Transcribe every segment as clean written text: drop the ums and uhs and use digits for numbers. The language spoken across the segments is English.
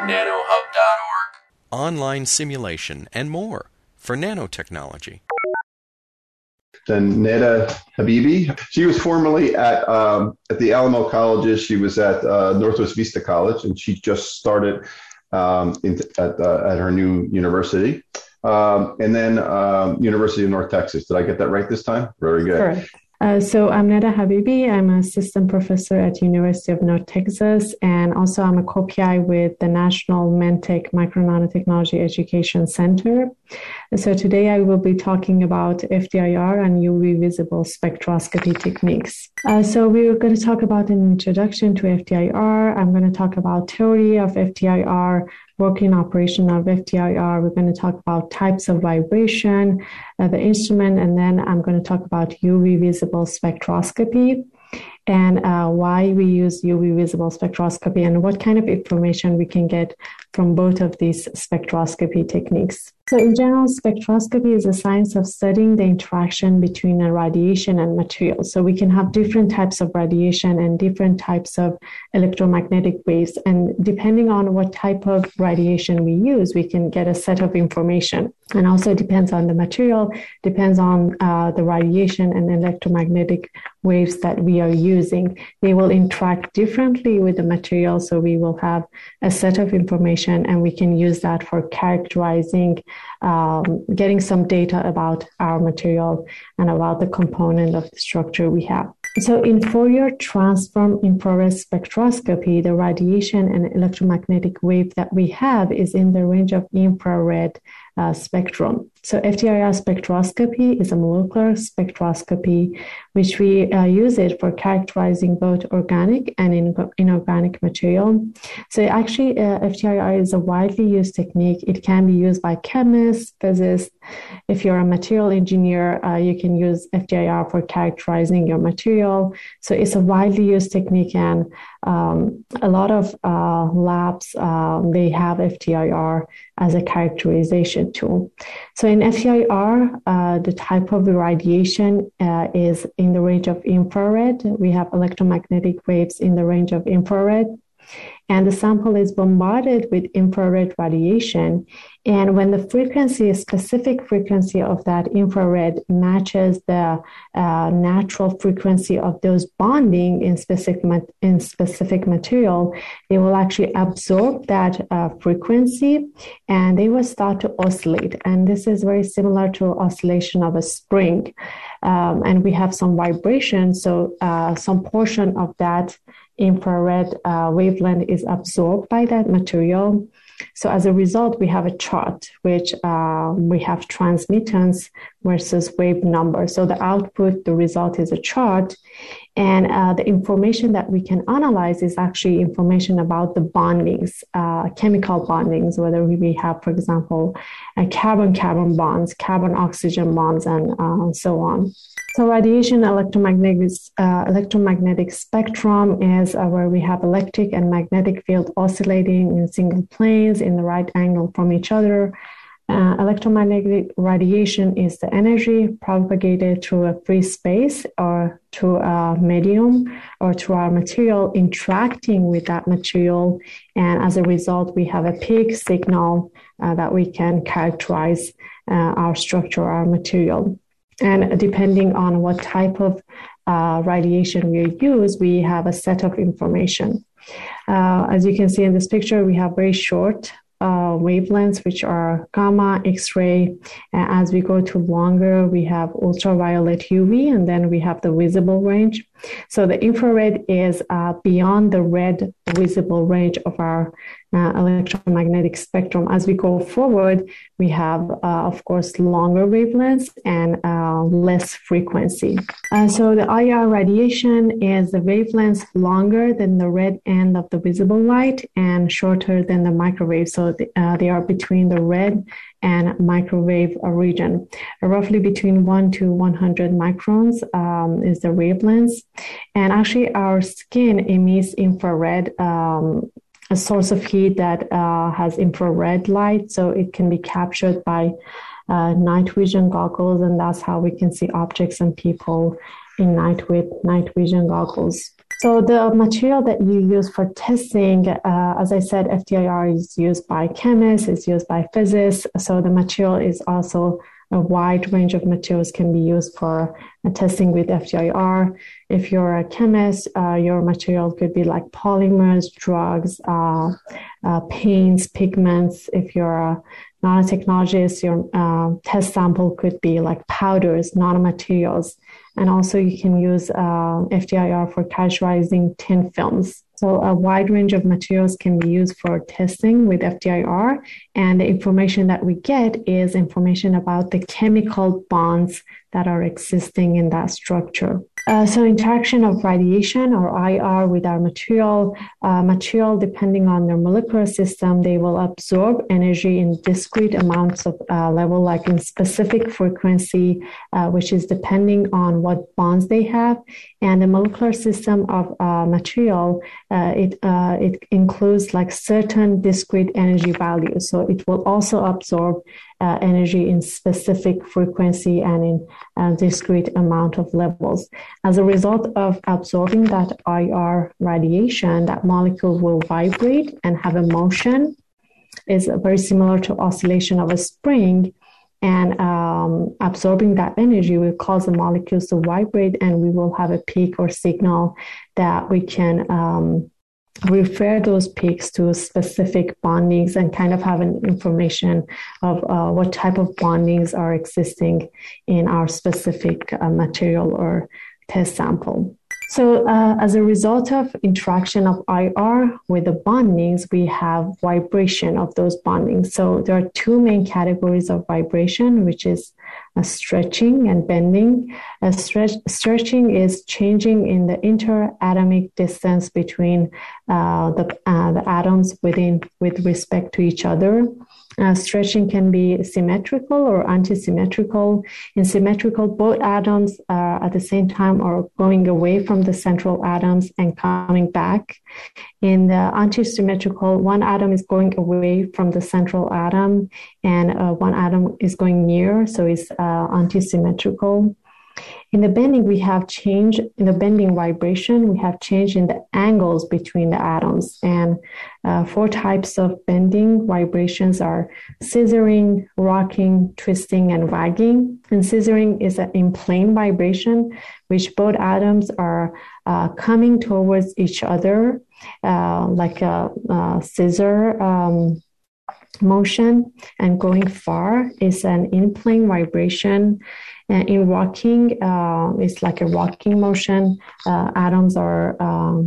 nanohub.org. Online simulation, and more for nanotechnology. Then Neda Habibi. She was formerly at the Alamo Colleges. She was at Northwest Vista College, and she just started at her new university. And then University of North Texas. Did I get that right this time? Very good. Correct. So I'm Neda Habibi. I'm an assistant professor at University of North Texas, and also I'm a co-PI with the National Mentec Micro-Nanotechnology Education Center. So today I will be talking about FTIR and UV visible spectroscopy techniques. So we're going to talk about an introduction to FTIR. I'm going to talk about theory of FTIR, working operation of FTIR. We're going to talk about types of vibration, the instrument, and then I'm going to talk about UV visible spectroscopy and why we use UV visible spectroscopy and what kind of information we can get from both of these spectroscopy techniques. So in general, spectroscopy is a science of studying the interaction between a radiation and material. So we can have different types of radiation and different types of electromagnetic waves. And depending on what type of radiation we use, we can get a set of information. And also it depends on the material, depends on the radiation and electromagnetic waves that we are using. They will interact differently with the material. So we will have a set of information and we can use that for characterizing, getting some data about our material and about the component of the structure we have. So in Fourier transform infrared spectroscopy, the radiation and electromagnetic wave that we have is in the range of infrared spectrum. So FTIR spectroscopy is a molecular spectroscopy, which we use it for characterizing both organic and inorganic material. So actually, FTIR is a widely used technique. It can be used by chemists, physicists. If you're a material engineer, you can use FTIR for characterizing your material. So it's a widely used technique, and a lot of labs, they have FTIR as a characterization tool. So in FTIR, the type of radiation is in the range of infrared. We have electromagnetic waves in the range of infrared. And the sample is bombarded with infrared radiation. And when the frequency, a specific frequency of that infrared matches the natural frequency of those bonding in specific material, they will actually absorb that frequency and they will start to oscillate. And this is very similar to oscillation of a spring. And we have some vibration. So some portion of that infrared wavelength is absorbed by that material. So as a result, we have a chart, which we have transmittance versus wave number. So the output, the result is a chart. And the information that we can analyze is actually information about the bondings, chemical bondings, whether we have, for example, carbon-carbon bonds, carbon-oxygen bonds, and so on. So radiation electromagnetic spectrum is where we have electric and magnetic field oscillating in single planes in the right angle from each other. Electromagnetic radiation is the energy propagated through a free space or through a medium or through our material interacting with that material. And as a result, we have a peak signal that we can characterize our structure, our material. And depending on what type of radiation we use, we have a set of information. As you can see in this picture, we have very short wavelengths, which are gamma, X-ray. As we go to longer, we have ultraviolet UV, and then we have the visible range. So the infrared is beyond the red visible range of our electromagnetic spectrum. As we go forward, we have, of course, longer wavelengths and less frequency. So the IR radiation is the wavelengths longer than the red end of the visible light and shorter than the microwave. So they are between the red and microwave region. Roughly between 1 to 100 microns is the wavelengths. And actually, our skin emits infrared, a source of heat that has infrared light, so it can be captured by night vision goggles, and that's how we can see objects and people in night with night vision goggles. So the material that you use for testing, as I said, FTIR is used by chemists, it's used by physicists. So the material is also a wide range of materials can be used for testing with FTIR. If you're a chemist, your material could be like polymers, drugs, paints, pigments. If you're a nanotechnologist, your test sample could be like powders, nanomaterials. And also you can use FTIR for characterizing thin films. So a wide range of materials can be used for testing with FTIR. And the information that we get is information about the chemical bonds that are existing in that structure. So interaction of radiation or IR with our material, depending on their molecular system, they will absorb energy in discrete amounts of level, like in specific frequency, which is depending on what bonds they have. And the molecular system of material, it includes like certain discrete energy values. So it will also absorb energy in specific frequency and in discrete amount of levels. As a result of absorbing that IR radiation, that molecule will vibrate and have a motion. Is very similar to oscillation of a spring. And absorbing that energy will cause the molecules to vibrate, and we will have a peak or signal that we can refer those peaks to specific bondings and kind of have an information of what type of bondings are existing in our specific material or test sample. So as a result of interaction of IR with the bondings, we have vibration of those bondings. So there are two main categories of vibration, which is stretching and bending. Stretching is changing in the interatomic distance between the atoms with respect to each other. Stretching can be symmetrical or anti-symmetrical. In symmetrical, both atoms at the same time are going away from the central atoms and coming back. In the anti-symmetrical, one atom is going away from the central atom and one atom is going near, so it's anti-symmetrical. In the bending, we have change in the bending vibration. We have change in the angles between the atoms. And four types of bending vibrations are scissoring, rocking, twisting, and wagging. And scissoring is an in-plane vibration, which both atoms are coming towards each other, like a scissor motion, and going far is an in-plane vibration. In rocking, it's like a rocking motion. Atoms are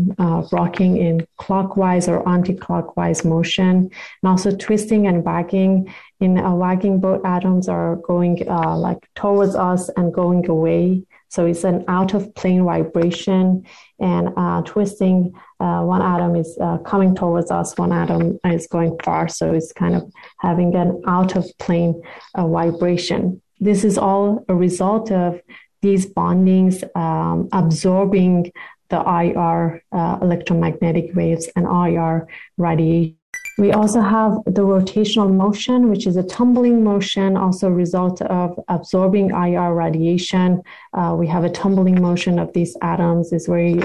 rocking in clockwise or anti-clockwise motion. And also twisting and wagging. In wagging, both atoms are going like towards us and going away. So it's an out-of-plane vibration. And twisting, one atom is coming towards us, one atom is going far. So it's kind of having an out-of-plane vibration. This is all a result of these bondings absorbing the IR electromagnetic waves and IR radiation. We also have the rotational motion, which is a tumbling motion, also a result of absorbing IR radiation. We have a tumbling motion of these atoms. It's very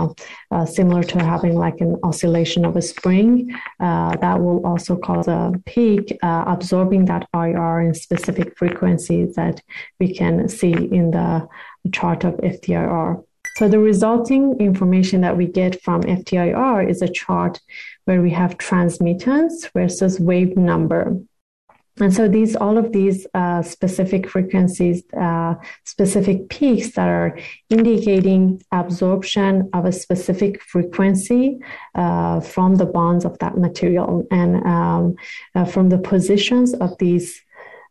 similar to having like an oscillation of a spring. That will also cause a peak, absorbing that IR in specific frequencies that we can see in the chart of FTIR. So the resulting information that we get from FTIR is a chart where we have transmittance versus wave number. And so all of these specific frequencies, specific peaks that are indicating absorption of a specific frequency from the bonds of that material. And from the positions of these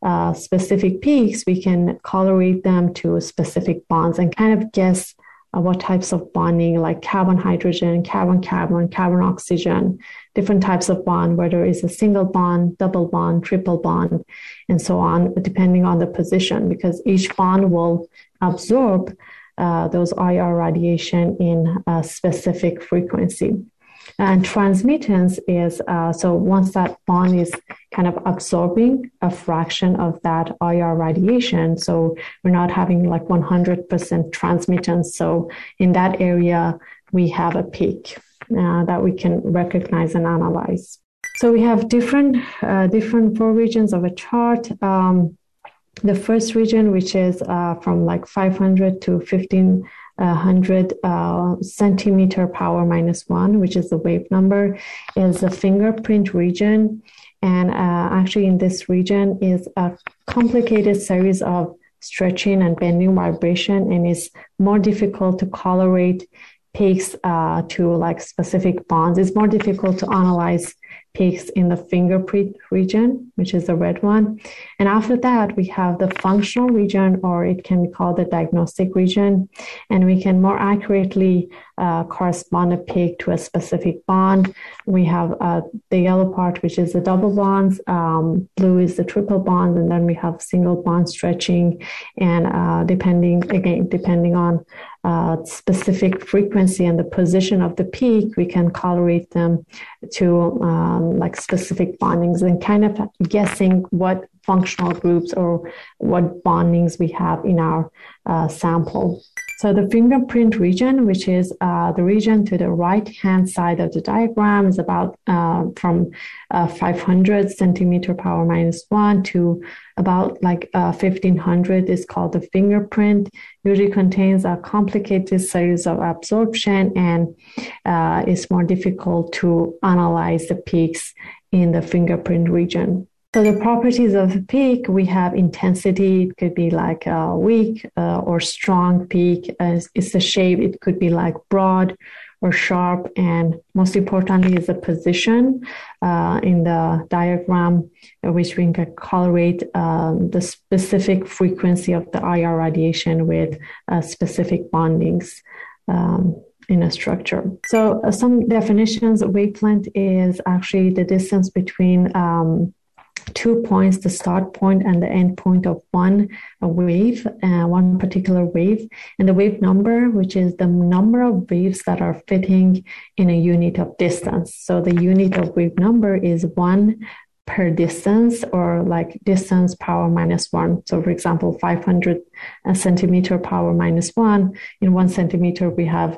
specific peaks, we can correlate them to specific bonds and kind of guess what types of bonding, like carbon-hydrogen, carbon-carbon, carbon-oxygen, different types of bond, whether it's a single bond, double bond, triple bond, and so on, depending on the position, because each bond will absorb those IR radiation in a specific frequency. And transmittance is, so once that bond is kind of absorbing a fraction of that IR radiation, so we're not having like 100% transmittance. So in that area, we have a peak that we can recognize and analyze. So we have different four regions of a chart. The first region, which is from like 500 to 1500 centimeter power minus 1, which is the wave number, is the fingerprint region. And actually in this region is a complicated series of stretching and bending vibration, and it's more difficult to correlate peaks to like specific bonds. It's more difficult to analyze peaks in the fingerprint region, which is the red one. And after that, we have the functional region, or it can be called the diagnostic region. And we can more accurately correspond a peak to a specific bond. We have the yellow part, which is the double bonds. Blue is the triple bond. And then we have single bond stretching. And depending on specific frequency and the position of the peak, we can correlate them to like specific bondings and kind of guessing what functional groups or what bondings we have in our sample. So the fingerprint region, which is the region to the right-hand side of the diagram, is about from 500 centimeter power minus 1 to about like 1500 is called the fingerprint. Usually contains a complicated series of absorption, and it's more difficult to analyze the peaks in the fingerprint region. So the properties of the peak, we have intensity. It could be like a weak or strong peak. It's the shape. It could be like broad or sharp. And most importantly is the position in the diagram, which we can correlate the specific frequency of the IR radiation with specific bondings in a structure. So some definitions of wavelength is actually the distance between 2 points, the start point and the end point of one wave, one particular wave, and the wave number, which is the number of waves that are fitting in a unit of distance. So the unit of wave number is 1 per distance, or like distance power minus 1. So for example, 500 centimeter power minus 1, in 1 centimeter we have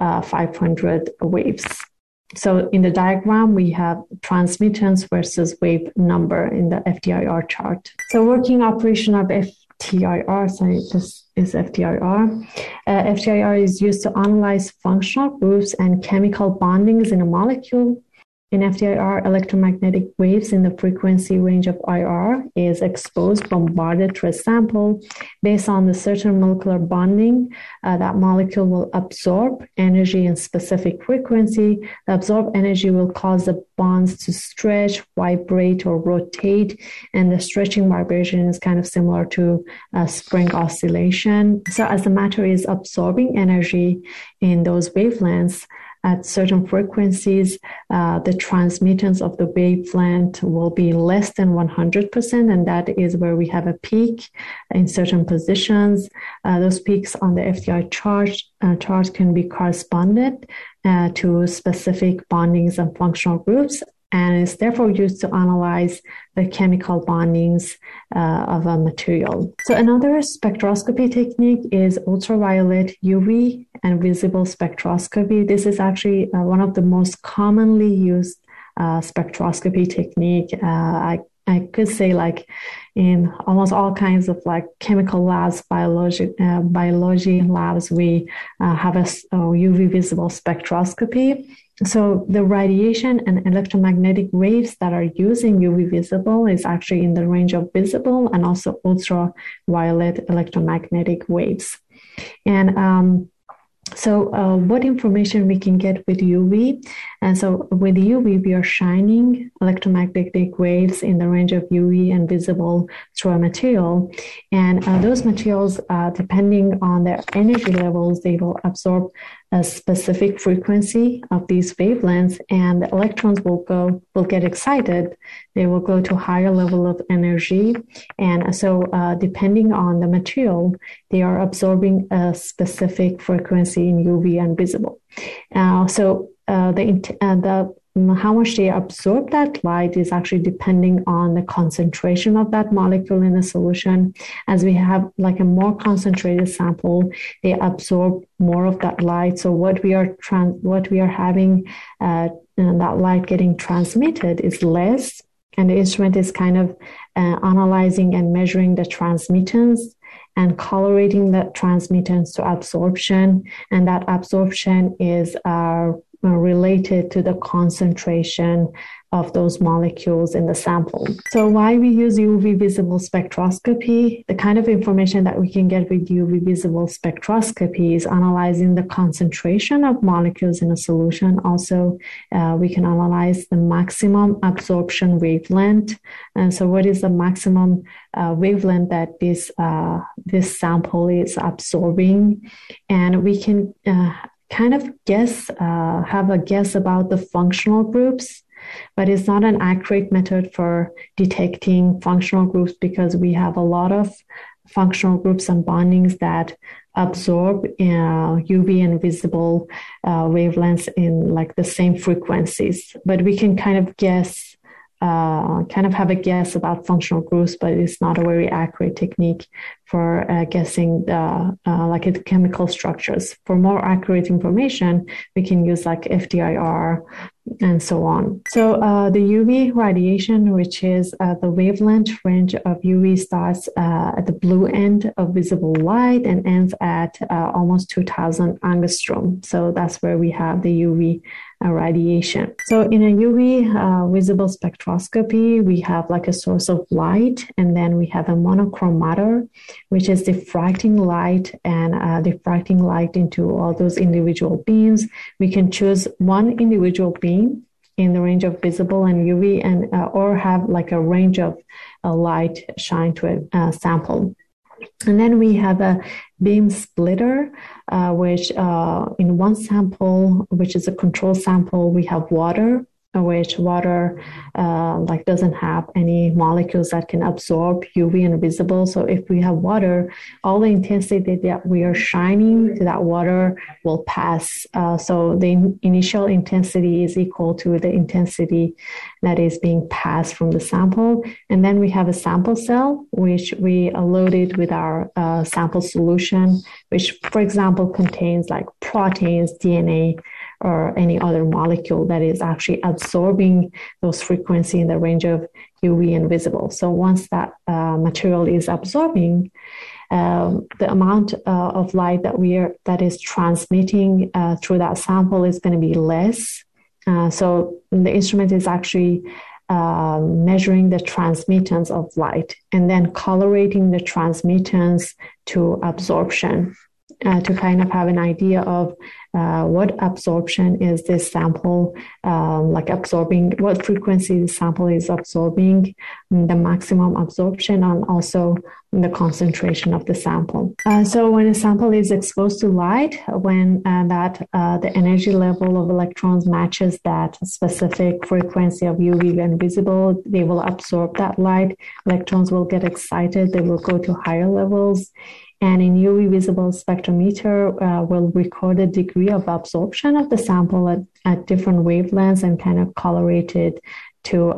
500 waves. So in the diagram, we have transmittance versus wave number in the FTIR chart. So working operation of FTIR, this is FTIR. FTIR is used to analyze functional groups and chemical bondings in a molecule. In FTIR, electromagnetic waves in the frequency range of IR is exposed, bombarded to a sample. Based on the certain molecular bonding, that molecule will absorb energy in specific frequency. The absorbed energy will cause the bonds to stretch, vibrate, or rotate. And the stretching vibration is kind of similar to spring oscillation. So as the matter is absorbing energy in those wavelengths, at certain frequencies, the transmittance of the wavelength will be less than 100%, and that is where we have a peak in certain positions. Those peaks on the FTIR chart can be corresponded to specific bondings and functional groups, and is therefore used to analyze the chemical bondings of a material. So another spectroscopy technique is ultraviolet, UV, and visible spectroscopy. This is actually one of the most commonly used spectroscopy technique. I could say like in almost all kinds of like chemical labs, biology labs, we have a UV visible spectroscopy. So the radiation and electromagnetic waves that are using UV visible is actually in the range of visible and also ultraviolet electromagnetic waves. And so what information we can get with UV? And so with UV, we are shining electromagnetic waves in the range of UV and visible through a material. And those materials, depending on their energy levels, they will absorb a specific frequency of these wavelengths, and the electrons will get excited. They will go to higher level of energy. And so depending on the material, they are absorbing a specific frequency in UV and visible. So the how much they absorb that light is actually depending on the concentration of that molecule in the solution. As we have like a more concentrated sample, they absorb more of that light. So what we are having that light getting transmitted is less, and the instrument is kind of analyzing and measuring the transmittance and correlating that transmittance to absorption, and that absorption is related to the concentration of those molecules in the sample. So why we use UV visible spectroscopy? The kind of information that we can get with UV visible spectroscopy is analyzing the concentration of molecules in a solution. Also, we can analyze the maximum absorption wavelength. And so what is the maximum wavelength that this sample is absorbing? And we can kind of have a guess about the functional groups, but it's not an accurate method for detecting functional groups because we have a lot of functional groups and bondings that absorb UV and visible wavelengths in like the same frequencies. But we can kind of guess, have a guess about functional groups, but it's not a very accurate technique for guessing the chemical structures. For more accurate information, we can use like FTIR and so on. So the UV radiation, which is the wavelength range of UV, starts at the blue end of visible light and ends at almost 2000 angstrom. So that's where we have the UV radiation. So in a UV visible spectroscopy, we have like a source of light, and then we have a monochromator, which is diffracting light and diffracting light into all those individual beams. We can choose one individual beam in the range of visible and UV, and or have like a range of light shine to a sample. And then we have a beam splitter, which in one sample, which is a control sample, we have water, which water doesn't have any molecules that can absorb UV and visible. So if we have water, all the intensity that we are shining to that water will pass. So the initial intensity is equal to the intensity that is being passed from the sample. And then we have a sample cell, which we loaded with our sample solution, which, for example, contains like proteins, DNA, or any other molecule that is actually absorbing those frequencies in the range of UV and visible. So once that material is absorbing, the amount of light that is transmitting through that sample is going to be less. So the instrument is actually measuring the transmittance of light and then correlating the transmittance to absorption to kind of have an idea of what absorption is this sample absorbing, what frequency the sample is absorbing, the maximum absorption, and also the concentration of the sample. So when a sample is exposed to light, when the energy level of electrons matches that specific frequency of UV and visible, they will absorb that light. Electrons will get excited. They will go to higher levels. And in UV visible spectrometer, we'll record the degree of absorption of the sample at different wavelengths and kind of correlate it to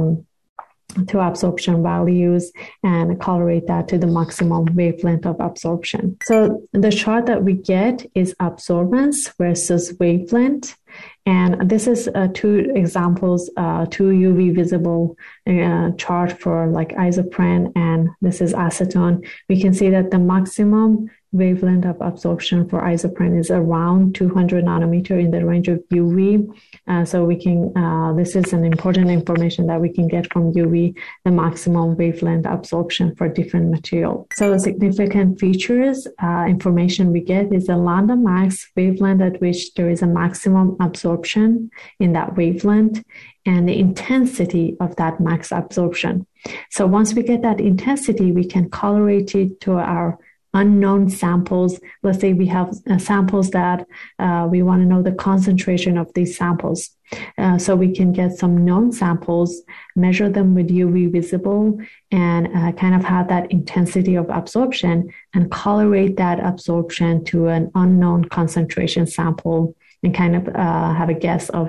absorption values and correlate that to the maximum wavelength of absorption. So the chart that we get is absorbance versus wavelength. And this is two examples, two UV visible chart for like isoprene, and this is acetone. We can see that the maximum wavelength of absorption for isoprene is around 200 nanometer in the range of UV. So we can, this is an important information that we can get from UV, the maximum wavelength absorption for different material. So the significant features, information we get is the lambda max wavelength at which there is a maximum absorption in that wavelength, and the intensity of that max absorption. So once we get that intensity, we can correlate it to our unknown samples. Let's say we have samples that we want to know the concentration of these samples. So we can get some known samples, measure them with UV visible, and kind of have that intensity of absorption and correlate that absorption to an unknown concentration sample and kind of have a guess of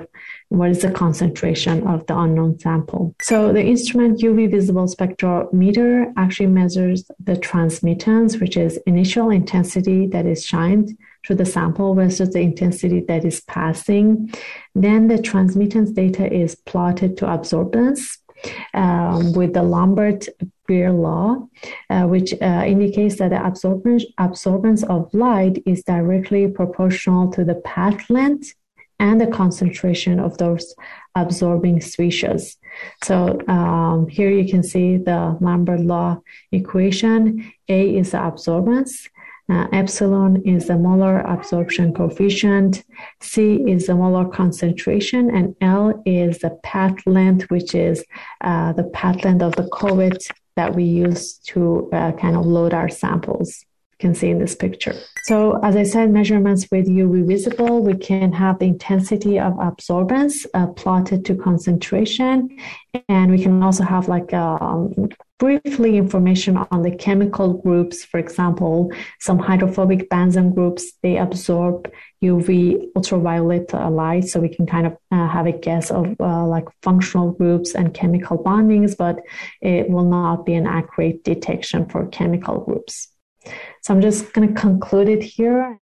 what is the concentration of the unknown sample. So the instrument UV visible spectrometer actually measures the transmittance, which is initial intensity that is shined through the sample versus the intensity that is passing. Then the transmittance data is plotted to absorbance with the Lambert-Beer law, which indicates that the absorbance of light is directly proportional to the path length and the concentration of those absorbing species. So here you can see the Lambert law equation. A is the absorbance. Epsilon is the molar absorption coefficient, C is the molar concentration, and L is the path length, which is the path length of the cuvette that we use to kind of load our samples. You can see in this picture. So as I said, measurements with UV visible, we can have the intensity of absorbance plotted to concentration, and we can also have like briefly information on the chemical groups. For example, some hydrophobic benzene groups, they absorb UV ultraviolet light, so we can kind of have a guess of like functional groups and chemical bondings, but it will not be an accurate detection for chemical groups. So I'm just going to conclude it here.